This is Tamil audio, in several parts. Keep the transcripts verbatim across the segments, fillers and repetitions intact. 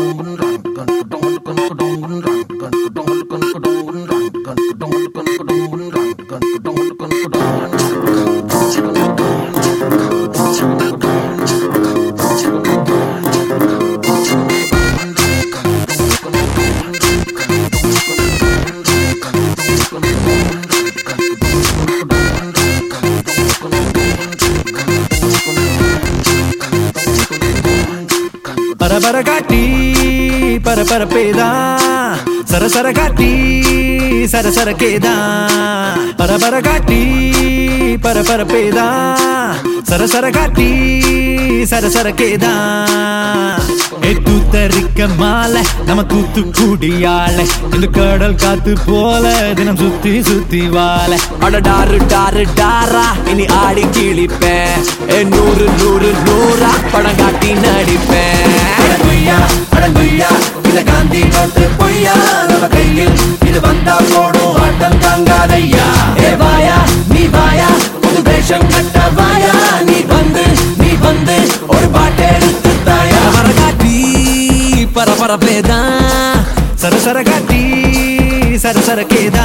பர காட்டி பர பரப்பேதா சர சர காட்டி சர சர கேதா பர பர காட்டி பர பரப்பேதா சர சர காட்டி சர சர கேதா தூத்தரிக்க மாலை நம்ம தூத்து கூடியாள இந்த கடல் காத்து போல தினம் சுத்தி சுத்தி வாழ அட டாரு டாரு டாரா இனி ஆடி கிழிப்பேன் நூறு நூறு நூறா படம் காட்டி நடிப்பேன் அடங்குய்யா இத காந்தி நோட்டு பொய்யா நம்ம கையில் இது வந்தா போடும் ஆட்டம் தாங்காதையா ஏ வாயா நீ வாயா புது வேஷம் கட்ட வாயா நீ வந்து நீ வந்து ஒரு பாட்டு எடுத்து தாயா வர காட்டி பர பர பேதா சர சர காட்டி சர சர கேதா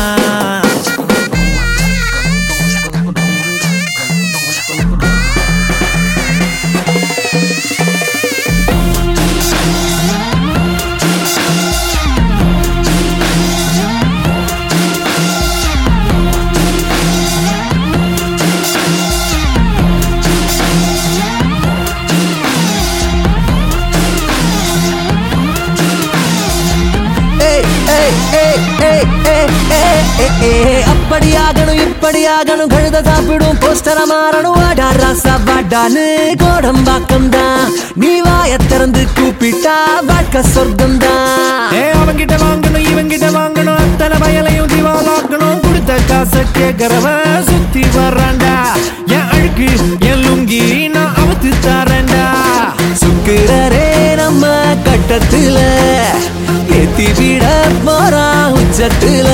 அப்படியாகணும் இப்படியாகணும் கழுத சாப்பிடும் போஸ்டர மாறணும் வாடா ராசா வாடான்னு கோடம்பாக்கம் தான் நீ வாய திறந்து கூப்பிட்டா வாழ்க்கை சொர்க்கம் தான் அவங்கிட்ட வாங்கணும் இவங்கிட்ட வாங்கணும் அத்தனை வயலையும் திவாலாக்கணும் கொடுத்த காசை கேட்கறவ சுத்தி வர்றாண்டா என் அழுக்கு என் லுங்கி நான் அவுத்து தரேன்டா சுக்குறரே நம்ம கட்டத்துல ஏத்தி விட போறா உச்சத்துல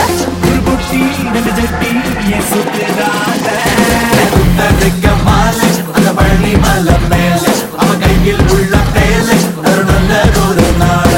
அந்த பழனி மலை மேல அவன் கையில் உள்ள பேலை ஒரு நல்ல ஒரு நாள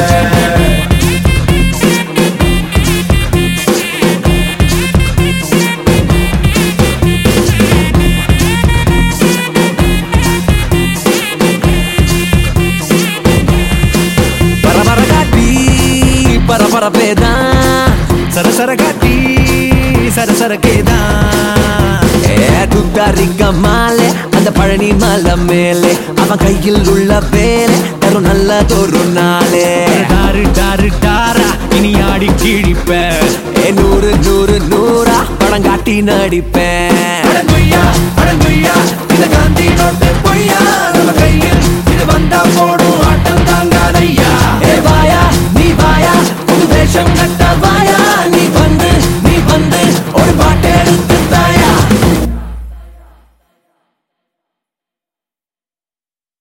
பர பர காட்டி பர பர பேதா சர சர காட்டி சர சர கேதா துத்தாரிக்க மாலை அந்த பழனி மலை மேலே அவன் கையில் உள்ள வேலை தரும் நல்ல ஒரு நாளே டாரு டாரு டாரா இனி ஆடி கிழிப்பேன் நூறு நூறு நூறா படம் காட்டி நடிப்பேன் அடங்குய்யா அடங்குய்யா இத காந்தி நோட்டு பொய்யா நம்ம கையில் இது